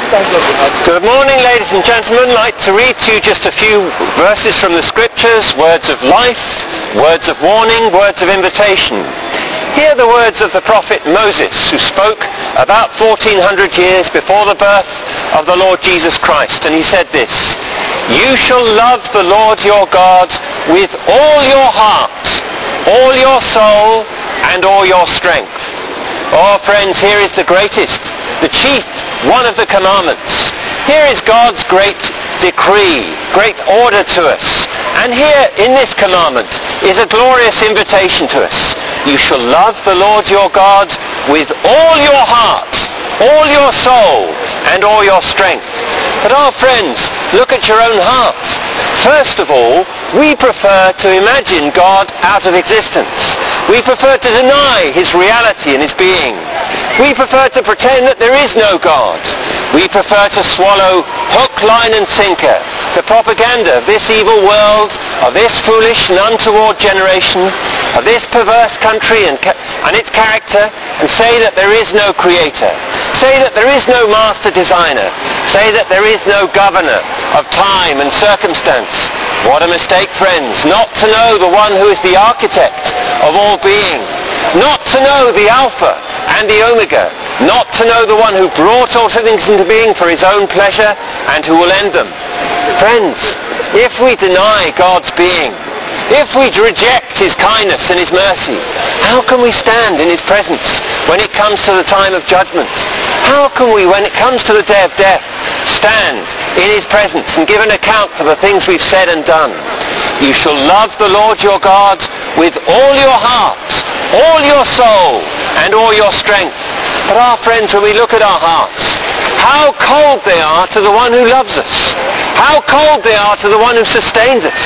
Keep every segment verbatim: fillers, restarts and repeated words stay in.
Good morning, ladies and gentlemen. I'd like to read to you just a few verses from the Scriptures, words of life, words of warning, words of invitation. Hear the words of the prophet Moses, who spoke about fourteen hundred years before the birth of the Lord Jesus Christ. And he said this: "You shall love the Lord your God with all your heart, all your soul, and all your strength." Oh, friends, here is the greatest, the chief, one of the commandments. Here is God's great decree, great order to us. And here in this commandment is a glorious invitation to us. You shall love the Lord your God with all your heart, all your soul, and all your strength. But our friends, look at your own hearts. First of all, we prefer to imagine God out of existence. We prefer to deny his reality and his being. We prefer to pretend that there is no God. We prefer to swallow hook, line and sinker the propaganda of this evil world, of this foolish and untoward generation, of this perverse country and, ca- and its character, and say that there is no creator. Say that there is no master designer. Say that there is no governor of time and circumstance. What a mistake, friends, not to know the one who is the architect of all being, not to know the Alpha and the Omega, not to know the one who brought all things into being for his own pleasure and who will end them. Friends, if we deny God's being, if we reject his kindness and his mercy, how can we stand in his presence when it comes to the time of judgment? How can we, when it comes to the day of death, stand in his presence and give an account for the things we've said and done? You shall love the Lord your God with all your heart, all your soul, and all your strength. But our friends, when we look at our hearts, how cold they are to the one who loves us. How cold they are to the one who sustains us.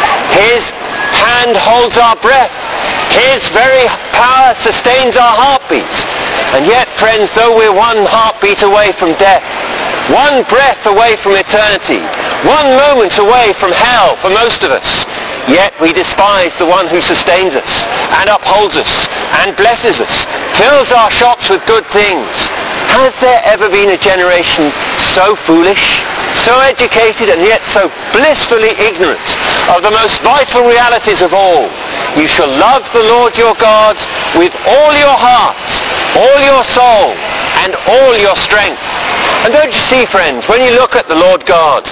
His hand holds our breath. His very power sustains our heartbeats. And yet, friends, though we're one heartbeat away from death, one breath away from eternity, one moment away from hell for most of us, yet we despise the one who sustains us and upholds us and blesses us, fills our shops with good things. Has there ever been a generation so foolish, so educated, and yet so blissfully ignorant of the most vital realities of all? You shall love the Lord your God with all your heart, all your soul, and all your strength. And don't you see, friends, when you look at the Lord God,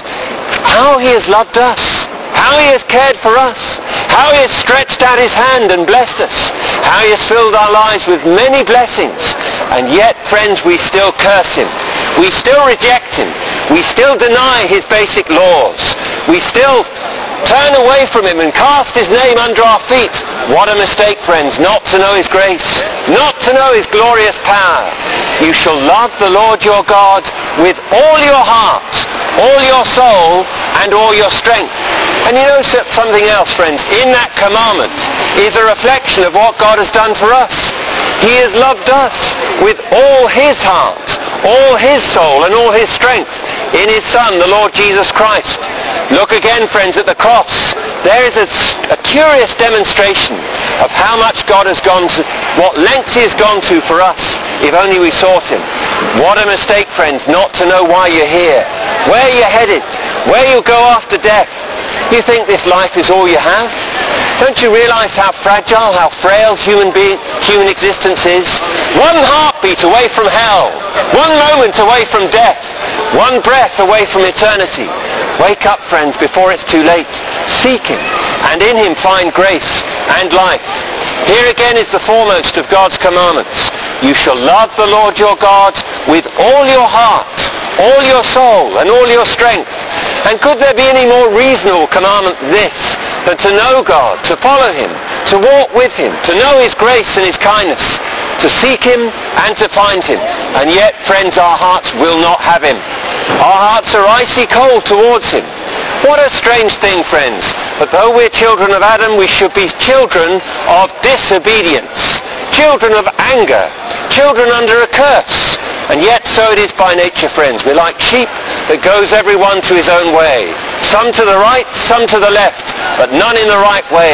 how he has loved us, how he has cared for us, how he has stretched out his hand and blessed us, how he has filled our lives with many blessings. And yet, friends, we still curse him. We still reject him. We still deny his basic laws. We still turn away from him and cast his name under our feet. What a mistake, friends, not to know his grace, not to know his glorious power. You shall love the Lord your God with all your heart, all your soul, and all your strength. And you know something else, friends? In that commandment is a reflection of what God has done for us. He has loved us with all his heart, all his soul, and all his strength in his Son, the Lord Jesus Christ. Look again, friends, at the cross. There is a, a curious demonstration of how much God has gone to, what lengths he has gone to for us, if only we sought him. What a mistake, friends, not to know why you're here, where you're headed, where you'll go after death. You think this life is all you have? Don't you realize how fragile, how frail human being, human existence is? One heartbeat away from hell, one moment away from death, one breath away from eternity. Wake up, friends, before it's too late. Seek him, and in him find grace and life. Here again is the foremost of God's commandments. You shall love the Lord your God with all your heart, all your soul, and all your strength. And could there be any more reasonable commandment than this, than to know God, to follow him, to walk with him, to know his grace and his kindness, to seek him and to find him? And yet, friends, our hearts will not have him. Our hearts are icy cold towards him. What a strange thing, friends, that though we're children of Adam, we should be children of disobedience, children of anger, children under a curse. And yet so it is by nature, friends. We're like sheep that goes every one to his own way. Some to the right, some to the left, but none in the right way.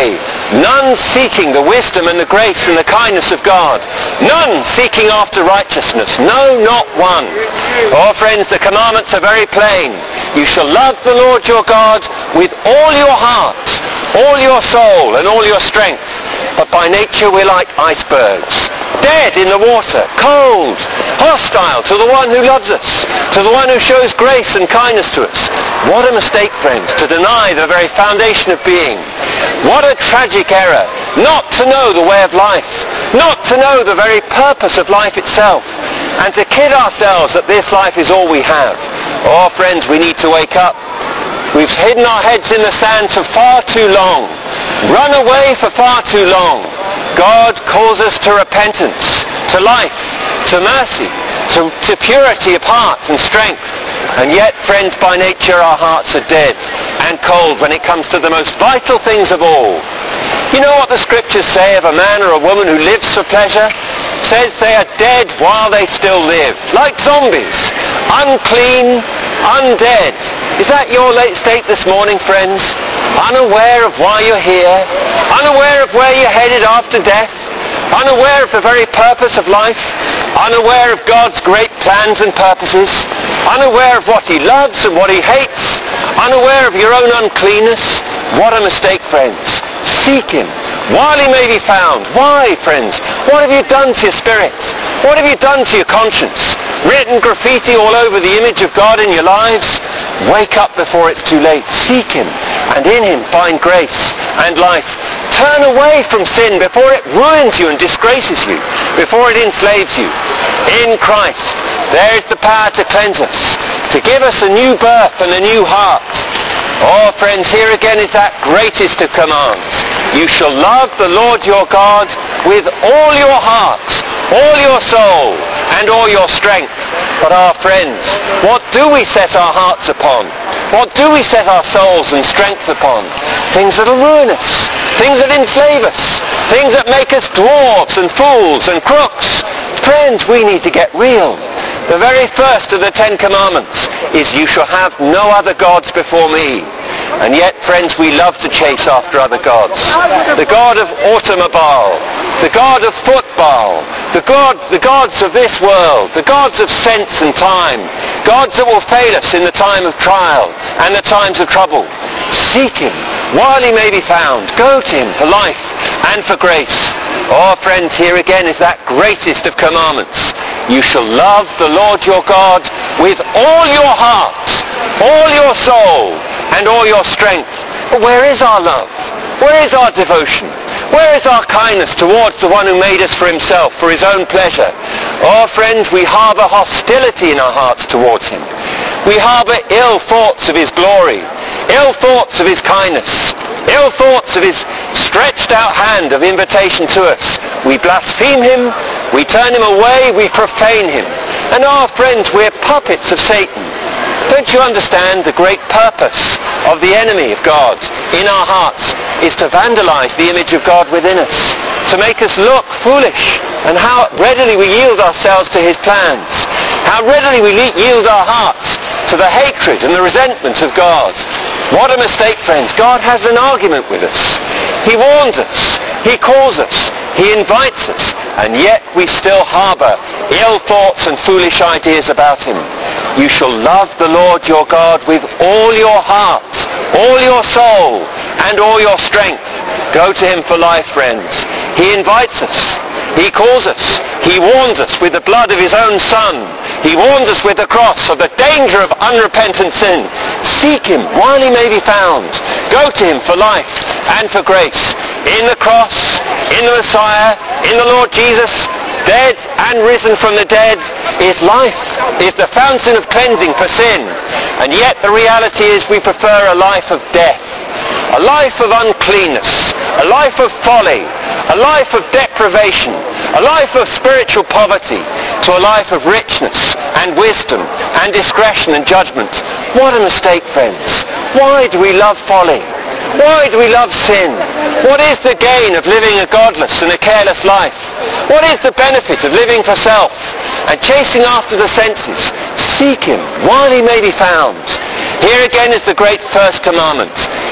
None seeking the wisdom and the grace and the kindness of God. None seeking after righteousness. No, not one. Oh, friends, the commandments are very plain. You shall love the Lord your God with all your heart, all your soul, and all your strength. But by nature we're like icebergs, dead in the water, cold, hostile to the one who loves us, to the one who shows grace and kindness to us. What a mistake, friends, to deny the very foundation of being. What a tragic error not to know the way of life, not to know the very purpose of life itself, and to kid ourselves that this life is all we have. Oh, friends, we need to wake up. We've hidden our heads in the sand for far too long, run away for far too long. God calls us to repentance, to life, to mercy, to, to purity of heart and strength. And yet, friends, by nature our hearts are dead and cold when it comes to the most vital things of all. You know what the scriptures say of a man or a woman who lives for pleasure? It says they are dead while they still live, like zombies, unclean, undead. Is that your late state this morning, friends? Unaware of why you're here, unaware of where you're headed after death, unaware of the very purpose of life, unaware of God's great plans and purposes, unaware of what he loves and what he hates, unaware of your own uncleanness. What a mistake, friends. Seek him while he may be found. Why, friends? What have you done to your spirit? What have you done to your conscience? Written graffiti all over the image of God in your lives? Wake up before it's too late. Seek him, and in him find grace and life. Turn away from sin before it ruins you and disgraces you, before it enslaves you. In Christ, there is the power to cleanse us, to give us a new birth and a new heart. Oh, friends, here again is that greatest of commands. You shall love the Lord your God with all your heart, all your soul, and all your strength. But our friends, what do we set our hearts upon? What do we set our souls and strength upon? Things that will ruin us, things that enslave us, things that make us dwarfs and fools and crooks. Friends, we need to get real. The very first of the Ten Commandments is, you shall have no other gods before me. And yet, friends, we love to chase after other gods. The god of automobile, the god of football, the god, the gods of this world, the gods of sense and time, gods that will fail us in the time of trial and the times of trouble. Seek him while he may be found. Go to him for life and for grace. Oh, friends, here again is that greatest of commandments. You shall love the Lord your God with all your heart, all your soul, and all your strength. But where is our love? Where is our devotion? Where is our kindness towards the one who made us for himself, for his own pleasure? Oh, friends, we harbour hostility in our hearts towards him. We harbour ill thoughts of his glory, ill thoughts of his kindness, ill thoughts of his stretched out hand of invitation to us. We blaspheme him, we turn him away, we profane him. And our friends, we're puppets of Satan. Don't you understand the great purpose of the enemy of God in our hearts is to vandalize the image of God within us, to make us look foolish, and how readily we yield ourselves to his plans, how readily we yield our hearts to the hatred and the resentment of God. What a mistake, friends. God has an argument with us. He warns us. He calls us. He invites us. And yet we still harbour ill thoughts and foolish ideas about him. You shall love the Lord your God with all your heart, all your soul, and all your strength. Go to him for life, friends. He invites us. He calls us. He warns us with the blood of his own Son. He warns us with the cross of the danger of unrepentant sin. Seek him while he may be found. Go to him for life and for grace. In the cross, in the Messiah, in the Lord Jesus, dead and risen from the dead, is life, is the fountain of cleansing for sin. And yet the reality is we prefer a life of death, a life of uncleanness, a life of folly, a life of deprivation, a life of spiritual poverty, to a life of richness and wisdom and discretion and judgment. What a mistake, friends. Why do we love folly? Why do we love sin? What is the gain of living a godless and a careless life? What is the benefit of living for self and chasing after the senses? Seek him while he may be found. Here again is the great first commandment.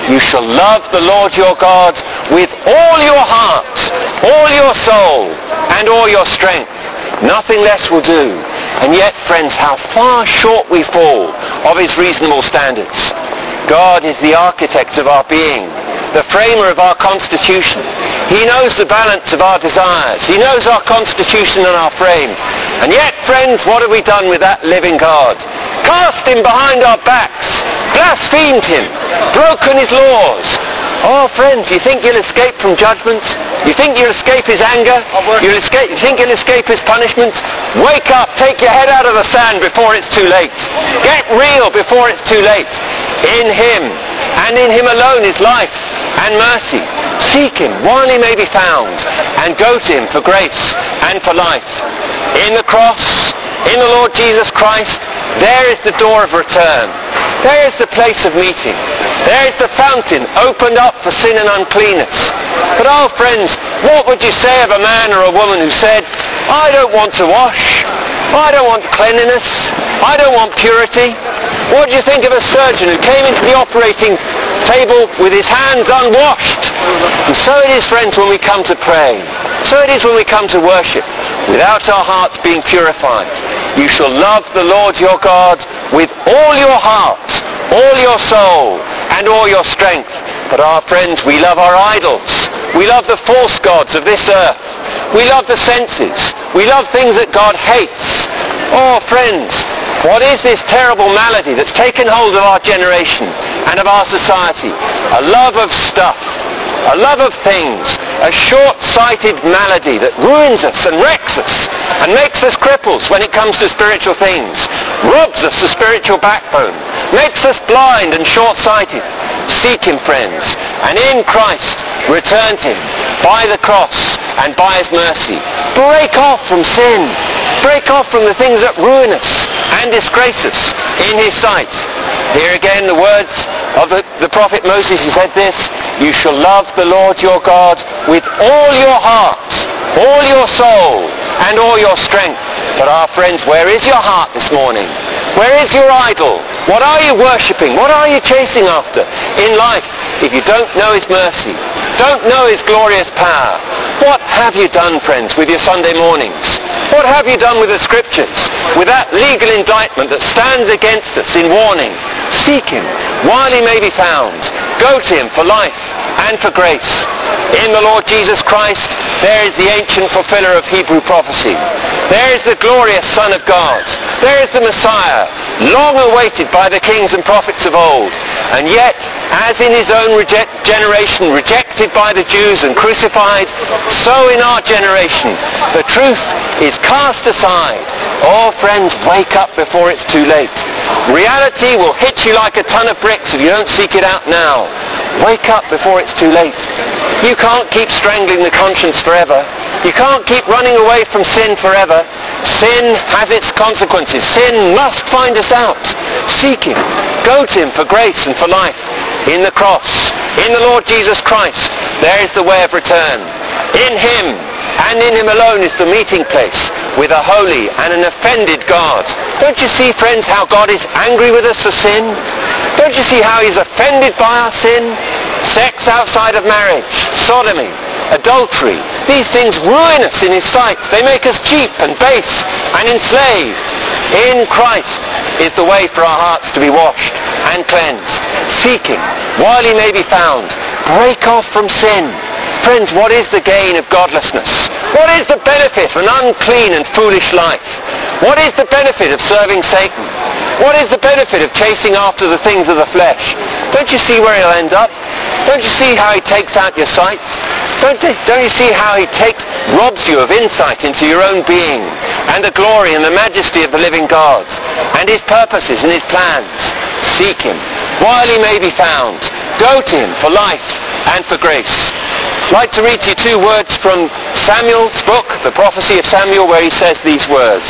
You shall love the Lord your God with all your heart, all your soul, and all your strength. Nothing less will do. And yet, friends, how far short we fall of his reasonable standards. God is the architect of our being, the framer of our constitution. He knows the balance of our desires. He knows our constitution and our frame. And yet, friends, what have we done with that living God? Cast him behind our backs, blasphemed him, broken his laws. Oh, friends, you think you'll escape from judgments? You think you'll escape his anger? You'll escape, you think you'll escape his punishments? Wake up, take your head out of the sand before it's too late. Get real before it's too late. In him, and in him alone, is life and mercy. Seek him while he may be found, and go to him for grace and for life. In the cross, in the Lord Jesus Christ, there is the door of return. There is the place of meeting. There is the fountain opened up for sin and uncleanness. But oh, friends, what would you say of a man or a woman who said, I don't want to wash. I don't want cleanliness. I don't want purity. What do you think of a surgeon who came into the operating table with his hands unwashed? And so it is, friends, when we come to pray. So it is when we come to worship, without our hearts being purified. You shall love the Lord your God with all your heart, all your soul, and all your strength. But our friends, we love our idols. We love the false gods of this earth. We love the senses. We love things that God hates. Oh, friends, what is this terrible malady that's taken hold of our generation and of our society? A love of stuff. A love of things, a short-sighted malady that ruins us and wrecks us and makes us cripples when it comes to spiritual things, robs us of spiritual backbone, makes us blind and short-sighted. Seek him, friends, and in Christ return to him by the cross and by his mercy. Break off from sin. Break off from the things that ruin us and disgrace us in his sight. Here again the words of the, the prophet Moses. He said this, you shall love the Lord your God with all your heart, all your soul, and all your strength. But our friends, where is your heart this morning? Where is your idol? What are you worshipping? What are you chasing after in life if you don't know his mercy, don't know his glorious power? What have you done, friends, with your Sunday mornings? What have you done with the Scriptures, with that legal indictment that stands against us in warning? Seek him while he may be found. Go to him for life and for grace. In the Lord Jesus Christ, there is the ancient fulfiller of Hebrew prophecy. There is the glorious Son of God. There is the Messiah, long awaited by the kings and prophets of old. And yet, as in his own reject generation, rejected by the Jews and crucified, so in our generation, the truth is cast aside. Oh, friends, wake up before it's too late. Reality will hit you like a ton of bricks if you don't seek it out now. Wake up before it's too late. You can't keep strangling the conscience forever. You can't keep running away from sin forever. Sin has its consequences. Sin must find us out. Seek him. Go to him for grace and for life. In the cross, in the Lord Jesus Christ, there is the way of return. In him and in him alone is the meeting place with a holy and an offended God. Don't you see, friends, how God is angry with us for sin? Don't you see how he's offended by our sin? Sex outside of marriage, sodomy, adultery. These things ruin us in his sight. They make us cheap and base and enslaved. In Christ is the way for our hearts to be washed and cleansed. Seek him while he may be found. Break off from sin. Friends, what is the gain of godlessness? What is the benefit of an unclean and foolish life? What is the benefit of serving Satan? What is the benefit of chasing after the things of the flesh? Don't you see where he'll end up? Don't you see how he takes out your sight? Don't, don't you see how he takes, robs you of insight into your own being and the glory and the majesty of the living God and his purposes and his plans? Seek him while he may be found. Go to him for life and for grace. I'd like to read to you two words from Samuel's book, the prophecy of Samuel, where he says these words.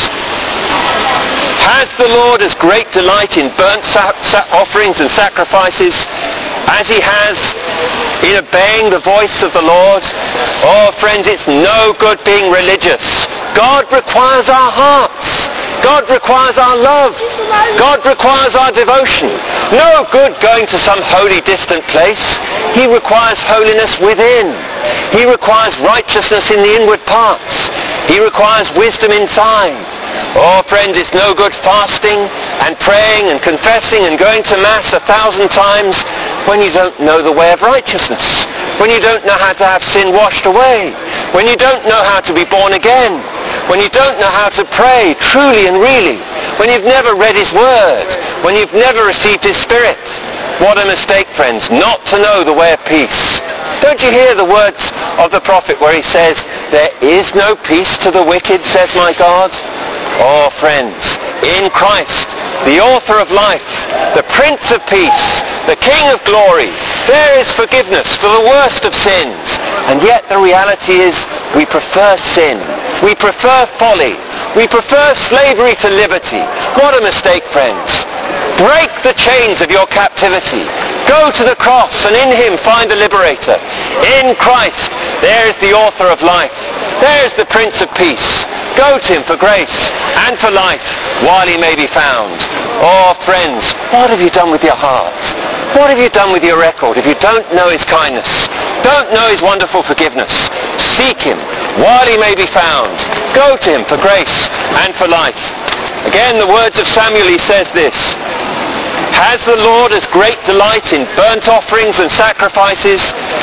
Has the Lord as great delight in burnt sa- sa- offerings and sacrifices as he has in obeying the voice of the Lord? Oh, friends, it's no good being religious. God requires our hearts. God requires our love. God requires our devotion. No good going to some holy distant place. He requires holiness within. He requires righteousness in the inward parts. He requires wisdom inside. Oh, friends, it's no good fasting and praying and confessing and going to Mass a thousand times when you don't know the way of righteousness, when you don't know how to have sin washed away, when you don't know how to be born again, when you don't know how to pray truly and really, when you've never read his word, when you've never received his Spirit. What a mistake, friends, not to know the way of peace. Don't you hear the words of the prophet where he says, "There is no peace to the wicked, says my God"? Oh, friends, in Christ, the author of life, the Prince of Peace, the King of glory, there is forgiveness for the worst of sins. And yet the reality is we prefer sin. We prefer folly. We prefer slavery to liberty. What a mistake, friends. Break the chains of your captivity. Go to the cross and in him find the liberator. In Christ, there is the author of life. There is the Prince of Peace. Go to him for grace and for life while he may be found. Oh, friends, what have you done with your hearts? What have you done with your record if you don't know his kindness? Don't know his wonderful forgiveness? Seek him while he may be found. Go to him for grace and for life. Again, the words of Samuel, he says this, "Has the Lord as great delight in burnt offerings and sacrifices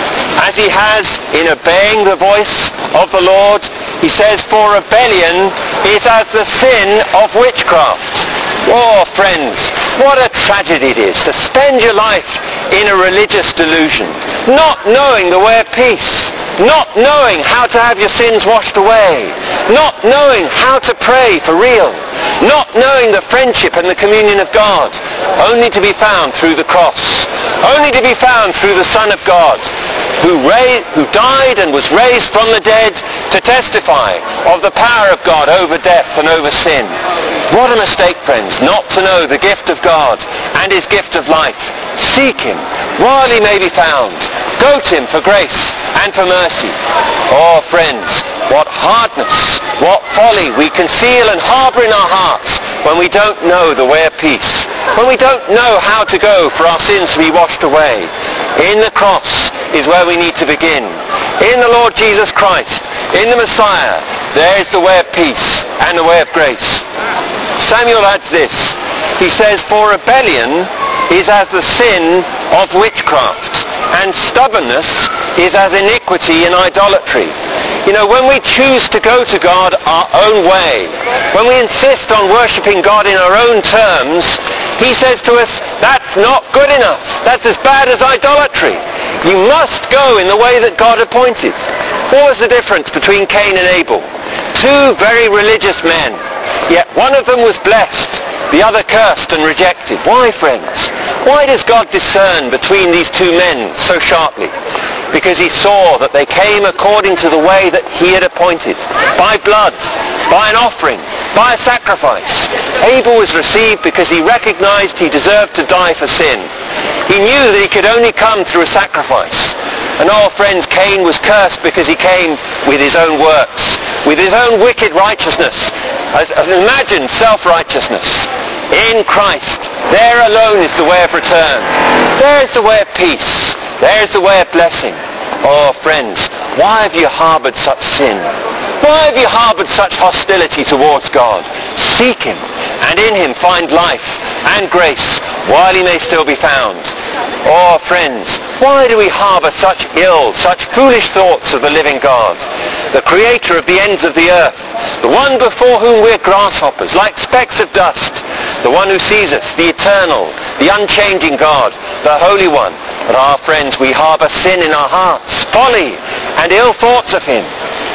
as he has in obeying the voice of the Lord?" He says, "For rebellion is as the sin of witchcraft." Oh, friends, what a tragedy it is to spend your life in a religious delusion, not knowing the way of peace, not knowing how to have your sins washed away, not knowing how to pray for real, not knowing the friendship and the communion of God, only to be found through the cross, only to be found through the Son of God, who, ra- who died and was raised from the dead to testify of the power of God over death and over sin. What a mistake, friends, not to know the gift of God and his gift of life. Seek him while he may be found. Go to him for grace and for mercy. Oh, friends, what hardness, what folly we conceal and harbour in our hearts when we don't know the way of peace, when we don't know how to go for our sins to be washed away. In the cross is where we need to begin. In the Lord Jesus Christ, in the Messiah, there is the way of peace and the way of grace. Samuel adds this. He says, "For rebellion is as the sin of witchcraft, and stubbornness is as iniquity and idolatry." You know, when we choose to go to God our own way, when we insist on worshipping God in our own terms, he says to us, that's not good enough. That's as bad as idolatry. You must go in the way that God appointed. What was the difference between Cain and Abel? Two very religious men, yet one of them was blessed, the other cursed and rejected. Why, friends? Why does God discern between these two men so sharply? Because he saw that they came according to the way that he had appointed, by blood, by an offering, by a sacrifice. Abel was received because he recognized he deserved to die for sin. He knew that he could only come through a sacrifice. And oh, friends, Cain was cursed because he came with his own works, with his own wicked righteousness, an imagined self-righteousness. In Christ, there alone is the way of return. There is the way of peace. There is the way of blessing. Oh, friends, why have you harbored such sin? Why have you harbored such hostility towards God? Seek him, and in him find life and grace while he may still be found. Oh, friends, why do we harbor such ill, such foolish thoughts of the living God, the creator of the ends of the earth, the one before whom we're grasshoppers, like specks of dust, the one who sees us, the eternal, the unchanging God, the Holy One? But our friends, we harbor sin in our hearts, folly and ill thoughts of him.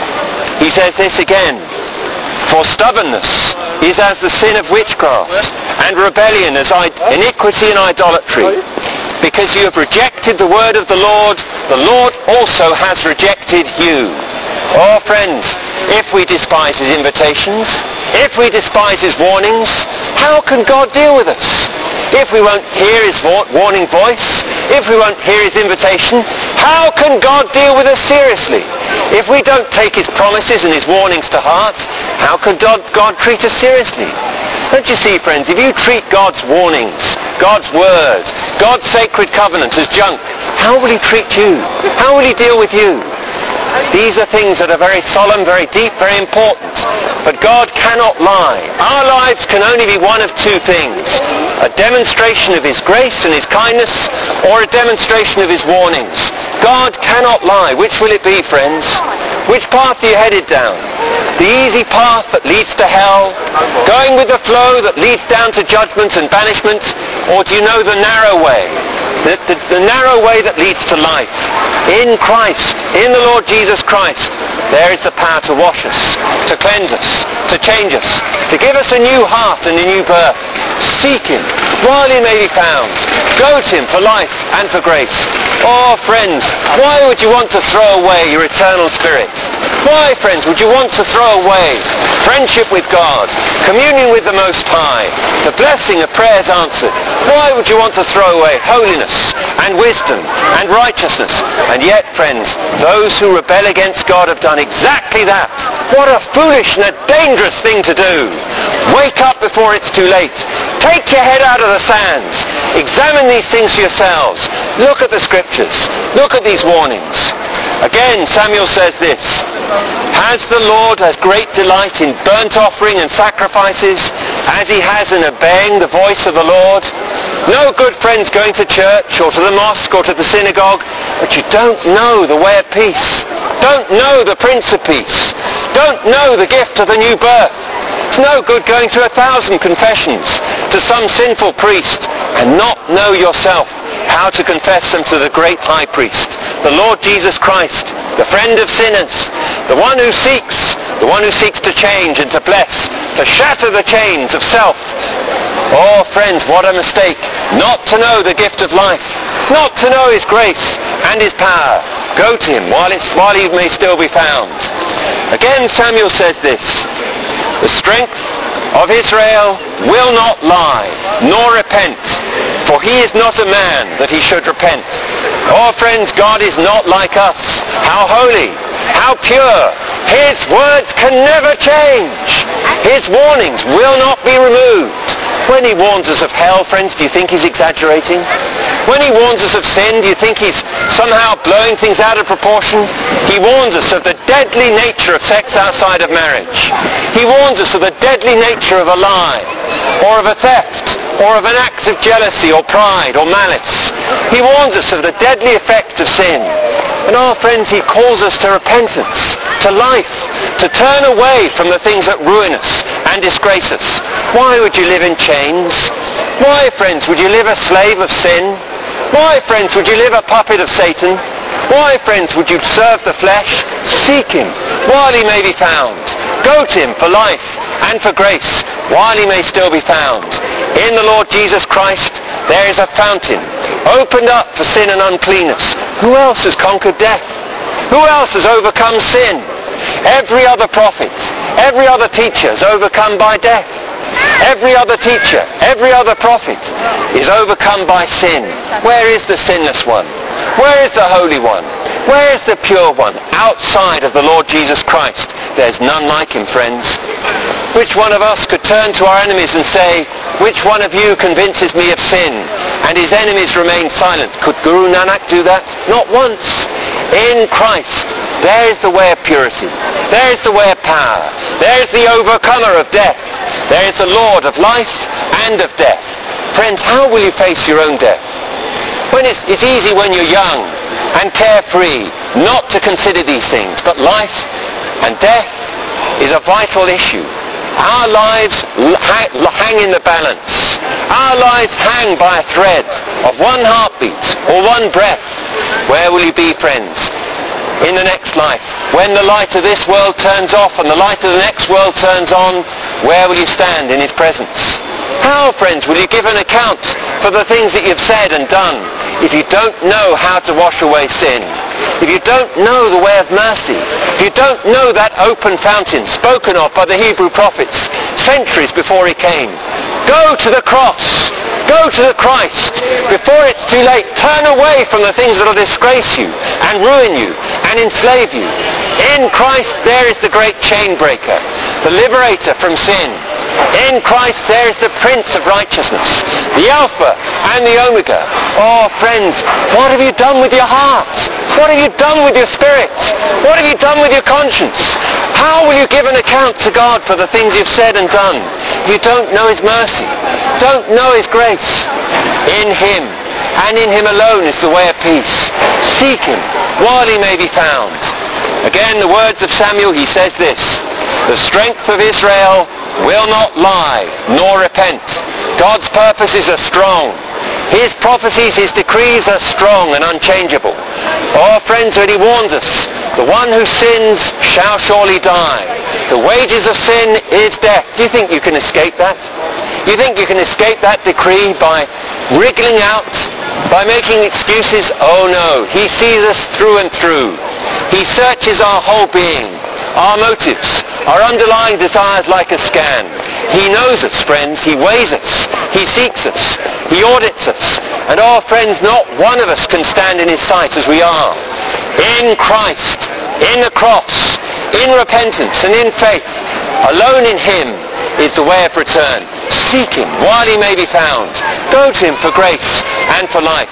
He says this again, "For stubbornness is as the sin of witchcraft, and rebellion as iniquity and idolatry. Because you have rejected the word of the Lord, the Lord also has rejected you." Oh, friends, if we despise his invitations, if we despise his warnings, how can God deal with us? If we won't hear his warning voice, if we won't hear his invitation, how can God deal with us seriously? If we don't take his promises and his warnings to heart, how could God treat us seriously? Don't you see, friends, if you treat God's warnings, God's word, God's sacred covenant as junk, how will he treat you? How will he deal with you? These are things that are very solemn, very deep, very important. But God cannot lie. Our lives can only be one of two things. A demonstration of his grace and his kindness, or a demonstration of his warnings. God cannot lie. Which will it be, friends? Which path are you headed down? The easy path that leads to hell? Going with the flow that leads down to judgment and banishment? Or do you know the narrow way? The, the, the narrow way that leads to life. In Christ, in the Lord Jesus Christ, there is the power to wash us, to cleanse us, to change us, to give us a new heart and a new birth. Seek him while he may be found. Go to him for life and for grace. Oh, friends, why would you want to throw away your eternal spirit? Why, friends, would you want to throw away friendship with God, communion with the Most High, the blessing of prayers answered? Why would you want to throw away holiness and wisdom and righteousness? And yet, friends, those who rebel against God have done exactly that. What a foolish and a dangerous thing to do. Wake up before it's too late. Take your head out of the sands. Examine these things for yourselves. Look at the scriptures. Look at these warnings. Again, Samuel says this: has the Lord has great delight in burnt offering and sacrifices, as he has in obeying the voice of the Lord? No good, friends, going to church or to the mosque or to the synagogue, but you don't know the way of peace. Don't know the Prince of Peace. Don't know the gift of the new birth. It's no good going to a thousand confessions to some sinful priest and not know yourself how to confess them to the great high priest, the Lord Jesus Christ, the friend of sinners, the one who seeks, the one who seeks to change and to bless, to shatter the chains of self. Oh, friends, what a mistake not to know the gift of life, not to know his grace and his power. Go to him while, it's, while he may still be found. Again, Samuel says this: the strength of Israel will not lie, nor repent, for he is not a man that he should repent. Oh, friends, God is not like us. How holy, how pure. His words can never change. His warnings will not be removed. When he warns us of hell, friends, do you think he's exaggerating? When he warns us of sin, do you think he's somehow blowing things out of proportion? He warns us of the deadly nature of sex outside of marriage. He warns us of the deadly nature of a lie, or of a theft, or of an act of jealousy, or pride, or malice. He warns us of the deadly effect of sin. And our friends, he calls us to repentance, to life, to turn away from the things that ruin us and disgrace us. Why would you live in chains? Why, friends, would you live a slave of sin? Why, friends, would you live a puppet of Satan? Why, friends, would you serve the flesh? Seek him while he may be found. Go to him for life and for grace while he may still be found. In the Lord Jesus Christ there is a fountain opened up for sin and uncleanness. Who else has conquered death? Who else has overcome sin? Every other prophet, every other teacher is overcome by death. Every other teacher, every other prophet is overcome by sin. Where is the sinless one? Where is the holy one? Where is the pure one? Outside of the Lord Jesus Christ, there's none like him, friends. Which one of us could turn to our enemies and say, which one of you convinces me of sin? And his enemies remain silent. Could Guru Nanak do that? Not once. In Christ, there is the way of purity. There is the way of power. There is the overcomer of death. There is the Lord of life and of death. Friends, how will you face your own death? When it's, it's easy when you're young and carefree not to consider these things, but life and death is a vital issue. Our lives hang in the balance. Our lives hang by a thread of one heartbeat or one breath. Where will you be, friends, in the next life? When the light of this world turns off and the light of the next world turns on, where will you stand in his presence? How, friends, will you give an account for the things that you've said and done if you don't know how to wash away sin? If you don't know the way of mercy? If you don't know that open fountain spoken of by the Hebrew prophets centuries before he came? Go to the cross. Go to the Christ before it's too late. Turn away from the things that will disgrace you and ruin you and enslave you. In Christ there is the great chain breaker, the liberator from sin. In Christ there is the Prince of Righteousness, the Alpha and the Omega. Oh, friends, what have you done with your hearts? What have you done with your spirits? What have you done with your conscience? How will you give an account to God for the things you've said and done if you don't know his mercy, don't know his grace? In him, and in him alone, is the way of peace. Seek him while he may be found. Again, the words of Samuel, he says this: the strength of Israel will not lie nor repent. God's purposes are strong. His prophecies, his decrees are strong and unchangeable. Oh, friends, when he warns us, the one who sins shall surely die. The wages of sin is death. Do you think you can escape that? You think you can escape that decree by wriggling out, by making excuses? Oh no, he sees us through and through. He searches our whole being, our motives, our underlying desires like a scan. He knows us, friends. He weighs us. He seeks us. He audits us. And oh, friends, not one of us can stand in his sight as we are. In Christ, in the cross, in repentance and in faith, alone in him is the way of return. Seek him while he may be found. Go to him for grace and for life.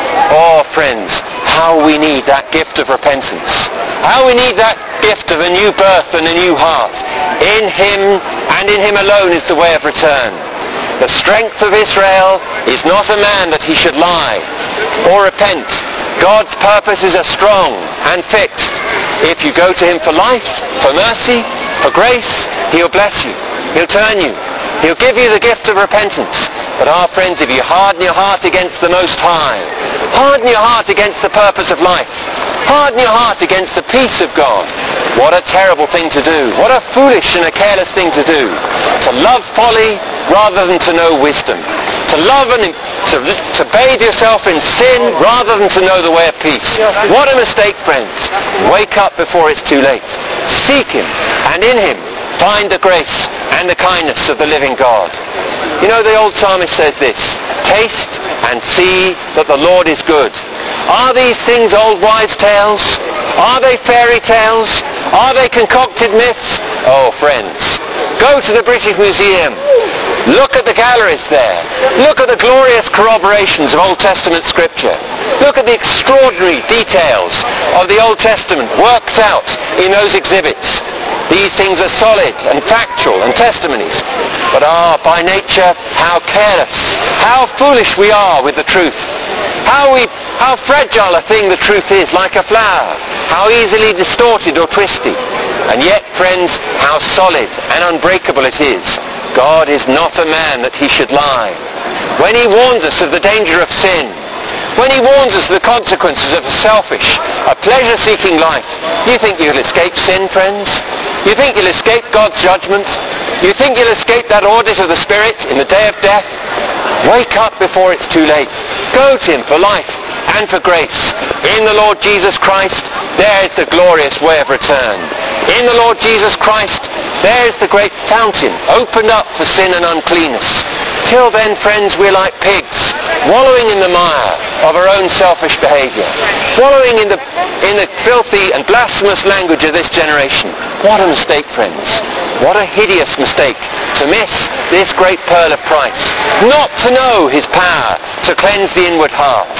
Oh, friends, how we need that gift of repentance. How we need that gift of a new birth and a new heart. In him and in him alone is the way of return. The strength of Israel is not a man that he should lie or repent. God's purposes are strong and fixed. If you go to him for life, for mercy, for grace, he'll bless you. He'll turn you. He'll give you the gift of repentance. But our friends, if you harden your heart against the Most High, harden your heart against the purpose of life, harden your heart against the peace of God, what a terrible thing to do. What a foolish and a careless thing to do. To love folly rather than to know wisdom. To love and to, to bathe yourself in sin rather than to know the way of peace. What a mistake, friends. Wake up before it's too late. Seek him, and in him find the grace and the kindness of the living God. You know, the old psalmist says this: taste and see that the Lord is good. Are these things old wives' tales? Are they fairy tales? Are they concocted myths? Oh, friends, go to the British Museum. Look at the galleries there. Look at the glorious corroborations of Old Testament scripture. Look at the extraordinary details of the Old Testament worked out in those exhibits. These things are solid and factual and testimonies. But ah, by nature, how careless, how foolish we are with the truth. How we, how fragile a thing the truth is, like a flower. How easily distorted or twisted. And yet, friends, how solid and unbreakable it is. God is not a man that he should lie. When he warns us of the danger of sin, when he warns us of the consequences of a selfish, a pleasure-seeking life, you think you'll escape sin, friends? You think you'll escape God's judgment? You think you'll escape that audit of the Spirit in the day of death? Wake up before it's too late. Go to him for life and for grace. In the Lord Jesus Christ, there is the glorious way of return. In the Lord Jesus Christ, there is the great fountain opened up for sin and uncleanness. Till then, friends, we're like pigs, wallowing in the mire of our own selfish behavior, wallowing in the, in the filthy and blasphemous language of this generation. What a mistake, friends. What a hideous mistake to miss this great pearl of price, not to know his power to cleanse the inward heart.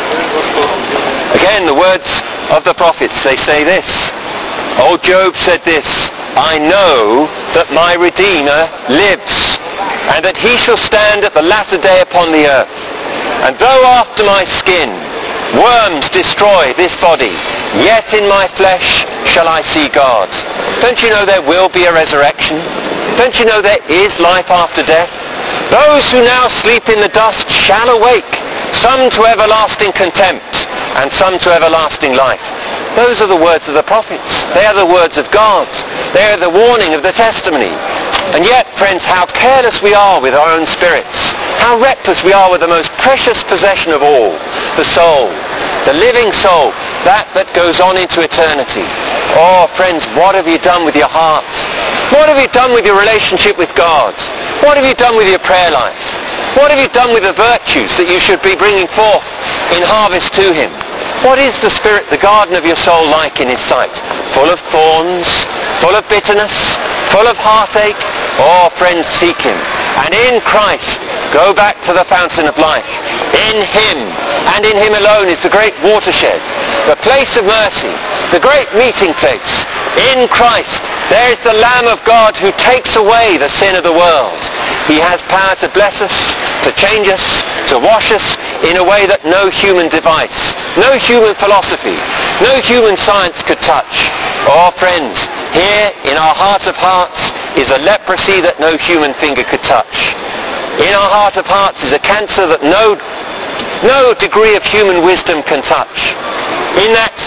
Again, the words of the prophets, they say this. Old Job said this: I know that my Redeemer lives, and that he shall stand at the latter day upon the earth. And though after my skin worms destroy this body, yet in my flesh shall I see God. Don't you know there will be a resurrection? Don't you know there is life after death? Those who now sleep in the dust shall awake, some to everlasting contempt, and some to everlasting life. Those are the words of the prophets. They are the words of God. They are the warning of the testimony. And yet, friends, how careless we are with our own spirits. How reckless we are with the most precious possession of all, the soul, the living soul, that that goes on into eternity. Oh, friends, what have you done with your heart? What have you done with your relationship with God? What have you done with your prayer life? What have you done with the virtues that you should be bringing forth in harvest to him? What is the spirit, the garden of your soul, like in his sight? Full of thorns, full of bitterness, full of heartache, Oh, friends, seek him. And in Christ, go back to the fountain of life. In him, and in him alone, is the great watershed, the place of mercy, the great meeting place. In Christ, there is the Lamb of God who takes away the sin of the world. He has power to bless us, to change us, to wash us in a way that no human device, no human philosophy, no human science could touch. Oh, friends, here in our heart of hearts is a leprosy that no human finger could touch. In our heart of hearts is a cancer that no, no degree of human wisdom can touch. In that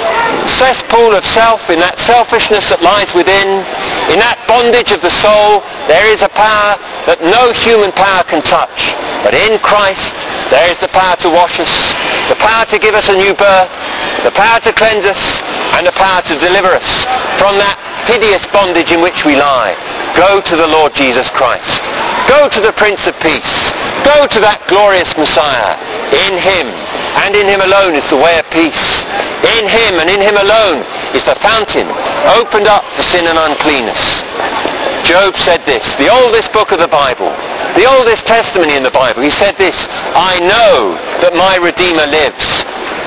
cesspool of self, in that selfishness that lies within, in that bondage of the soul, there is a power that no human power can touch. But in Christ, there is the power to wash us, the power to give us a new birth, the power to cleanse us, and the power to deliver us from that hideous bondage in which we lie. Go to the Lord Jesus Christ. Go to the Prince of Peace. Go to that glorious Messiah. In him, and in him alone, is the way of peace. In him and in him alone is the fountain opened up for sin and uncleanness. Job said this, the oldest book of the Bible, the oldest testimony in the Bible. He said this, I know that my Redeemer lives.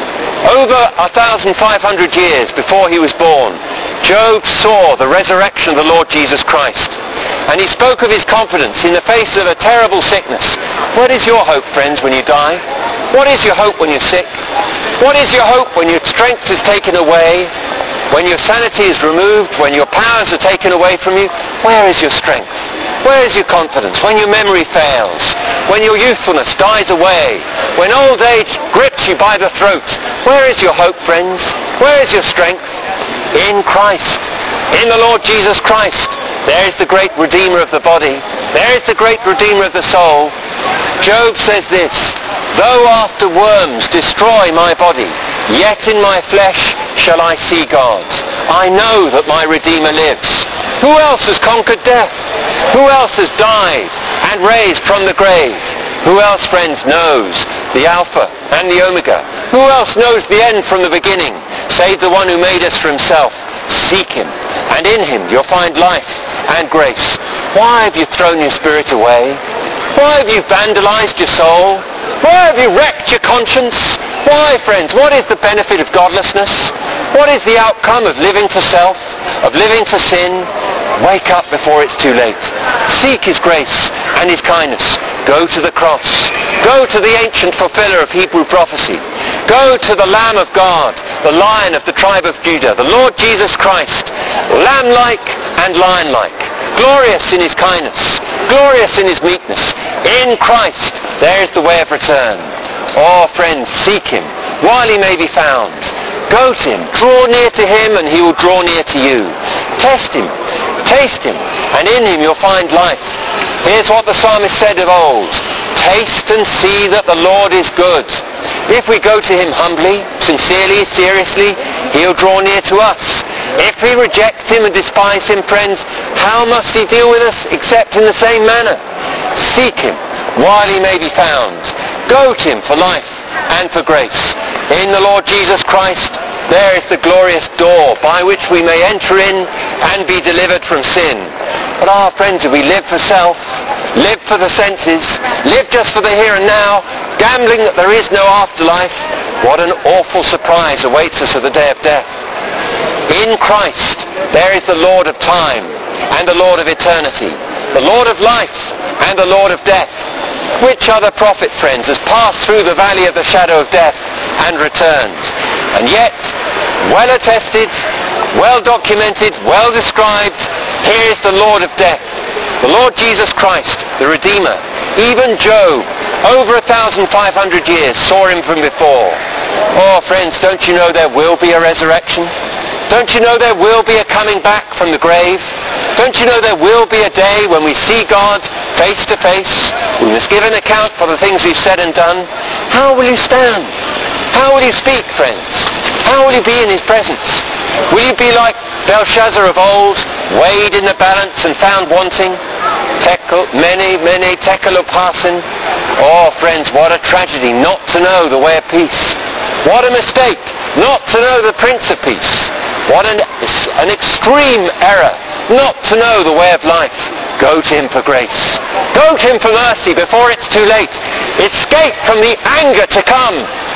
Over a thousand five hundred years before he was born, Job saw the resurrection of the Lord Jesus Christ. And he spoke of his confidence in the face of a terrible sickness. What is your hope, friends, when you die? What is your hope when you're sick? What is your hope when your strength is taken away? When your sanity is removed? When your powers are taken away from you? Where is your strength? Where is your confidence? When your memory fails? When your youthfulness dies away? When old age grips you by the throat? Where is your hope, friends? Where is your strength? In Christ. In the Lord Jesus Christ. There is the great Redeemer of the body. There is the great Redeemer of the soul. Job says this, though after worms destroy my body, yet in my flesh shall I see God. I know that my Redeemer lives. Who else has conquered death? Who else has died and raised from the grave? Who else, friends, knows the Alpha and the Omega? Who else knows the end from the beginning, save the one who made us for himself? Seek him, and in him you'll find life and grace. Why have you thrown your spirit away? Why have you vandalized your soul? Why have you wrecked your conscience? Why, friends? What is the benefit of godlessness? What is the outcome of living for self, of living for sin? Wake up before it's too late. Seek his grace and his kindness. Go to the cross. Go to the ancient fulfiller of Hebrew prophecy. Go to the Lamb of God, the Lion of the tribe of Judah, the Lord Jesus Christ, lamb-like and lion-like, glorious in his kindness, glorious in his meekness. In Christ there is the way of return. Oh, friends, seek him while he may be found. Go to him, draw near to him, and he will draw near to you. Test him, taste him, and in him you'll find life. Here's what the psalmist said of old, taste and see that the Lord is good. If we go to him humbly, sincerely, seriously, he'll draw near to us. If we reject him and despise him, friends, how must he deal with us except in the same manner? Seek him while he may be found. Go to him for life and for grace. In the Lord Jesus Christ, there is the glorious door by which we may enter in and be delivered from sin. But our friends, if we live for self, live for the senses, live just for the here and now, gambling that there is no afterlife, what an awful surprise awaits us at the day of death. In Christ, there is the Lord of time and the Lord of eternity, the Lord of life and the Lord of death. Which other prophet, friends, has passed through the valley of the shadow of death and returned? And yet, well attested, well documented, well described, here is the Lord of death, the Lord Jesus Christ, the Redeemer. Even Job, over a thousand five hundred years, saw him from before. Oh, friends, don't you know there will be a resurrection? Don't you know there will be a coming back from the grave? Don't you know there will be a day when we see God face to face? We must give an account for the things we've said and done. How will you stand? How will you speak, friends? How will you be in his presence? Will you be like Belshazzar of old, weighed in the balance and found wanting? Tekel, many, many, tekel upasin. Oh, friends, what a tragedy not to know the way of peace. What a mistake not to know the Prince of Peace. What an, an extreme error not to know the way of life. go to him for grace. Go to him for mercy before it's too late. Escape from the anger to come.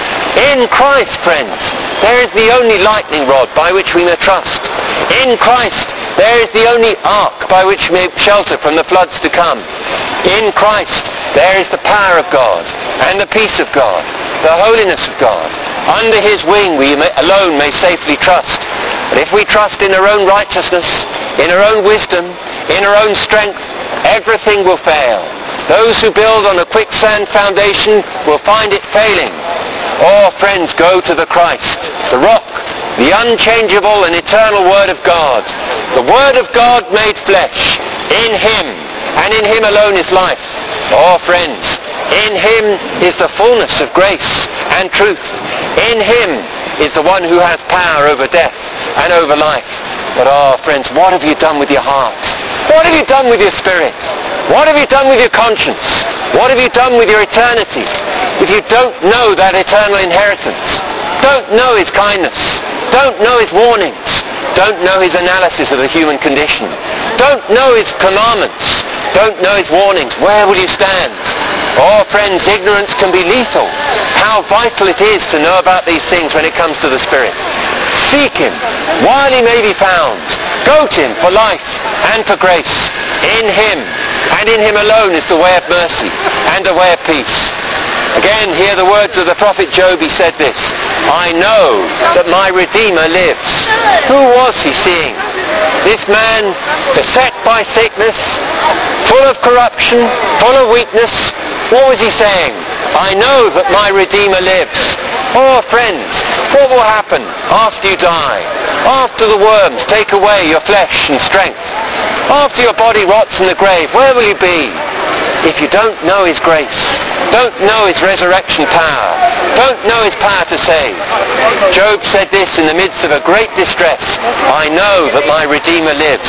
In Christ, friends, there is the only lightning rod by which we may trust. In Christ, there is the only ark by which we may shelter from the floods to come. In Christ, there is the power of God and the peace of God, the holiness of God. Under his wing we may, alone may safely trust. But if we trust in our own righteousness, in our own wisdom, in our own strength, everything will fail. Those who build on a quicksand foundation will find it failing. Oh, friends, go to the Christ, the rock, the unchangeable and eternal Word of God. The Word of God made flesh. In him, and in him alone is life. Oh, friends, in him is the fullness of grace and truth. In him is the one who has power over death and over life. But oh, friends, what have you done with your heart? What have you done with your spirit? What have you done with your conscience? What have you done with your eternity? If you don't know that eternal inheritance, don't know his kindness, don't know his warnings, don't know his analysis of the human condition, don't know his commandments, don't know his warnings, where will you stand? Oh, friends, ignorance can be lethal. How vital it is to know about these things when it comes to the Spirit. Seek him while he may be found. Go to him for life and for grace. In him, and in him alone, is the way of mercy and the way of peace. Again, hear the words of the prophet Job. He said this, I know that my Redeemer lives. Who was he seeing? This man beset by sickness, full of corruption, full of weakness. What was he saying? I know that my Redeemer lives. Oh, friends, what will happen after you die? After the worms take away your flesh and strength? After your body rots in the grave, where will you be? If you don't know his grace, don't know his resurrection power, don't know his power to save. Job said this in the midst of a great distress, I know that my Redeemer lives.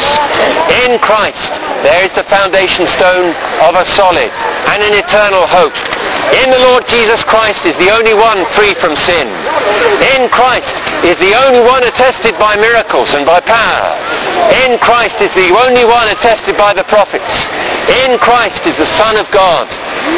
In Christ there is the foundation stone of a solid and an eternal hope. In the Lord Jesus Christ is the only one free from sin. In Christ is the only one attested by miracles and by power. In Christ is the only one attested by the prophets. In Christ is the Son of God,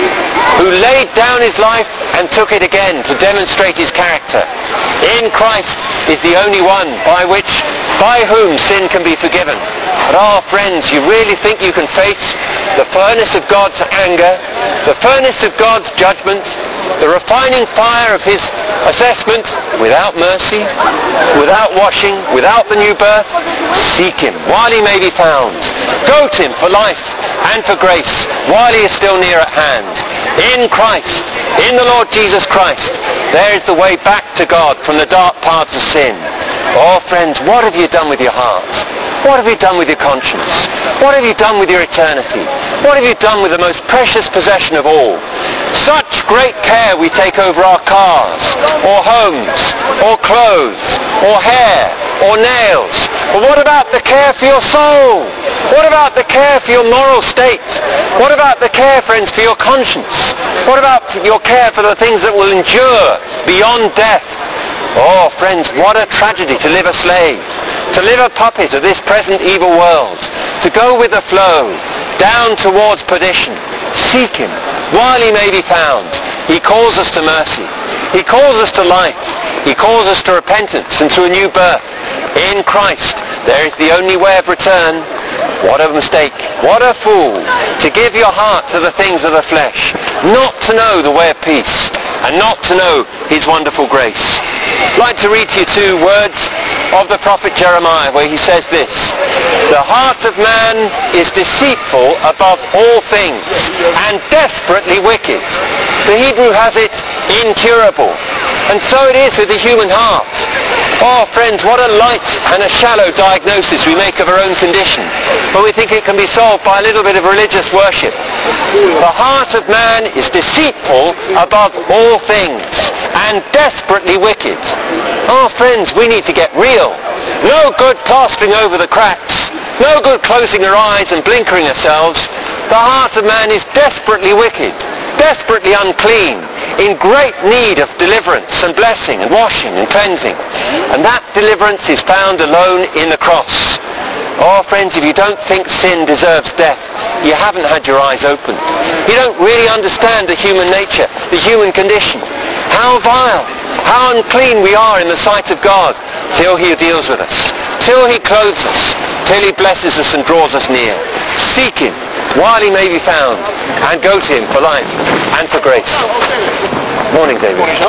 who laid down his life and took it again to demonstrate his character. In Christ is the only one by which, by whom sin can be forgiven. But oh, friends, you really think you can face the furnace of God's anger, the furnace of God's judgment, the refining fire of his assessment without mercy, without washing, without the new birth? Seek him while he may be found. Go to him for life and for grace while he is still near at hand. In Christ, in the Lord Jesus Christ, there is the way back to God from the dark paths of sin. Oh, friends, what have you done with your heart? What have you done with your conscience? What have you done with your eternity? What have you done with the most precious possession of all? Such great care we take over our cars, or homes, or clothes, or hair, or nails. But what about the care for your soul? What about the care for your moral state? What about the care, friends, for your conscience? What about your care for the things that will endure beyond death? Oh, friends, what a tragedy to live a slave, to live a puppet of this present evil world, to go with the flow, down towards perdition. Seek him while he may be found. He calls us to mercy. He calls us to life. He calls us to repentance and to a new birth. In Christ there is the only way of return. What a mistake, what a fool, to give your heart to the things of the flesh, not to know the way of peace, and not to know his wonderful grace. I'd like to read to you two words of the prophet Jeremiah, where he says this, the heart of man is deceitful above all things, and desperately wicked. The Hebrew has it, incurable. And so it is with the human heart. Oh, friends, what a light and a shallow diagnosis we make of our own condition when we think it can be solved by a little bit of religious worship. The heart of man is deceitful above all things and desperately wicked. Oh, friends, we need to get real. No good plastering over the cracks. No good closing our eyes and blinkering ourselves. The heart of man is desperately wicked, desperately unclean, in great need of deliverance and blessing and washing and cleansing. And that deliverance is found alone in the cross. Oh, friends, if you don't think sin deserves death, you haven't had your eyes opened. You don't really understand the human nature, the human condition. How vile, how unclean we are in the sight of God till he deals with us, till he clothes us, till he blesses us and draws us near. Seek him while he may be found, and go to him for life and for grace. Morning, David.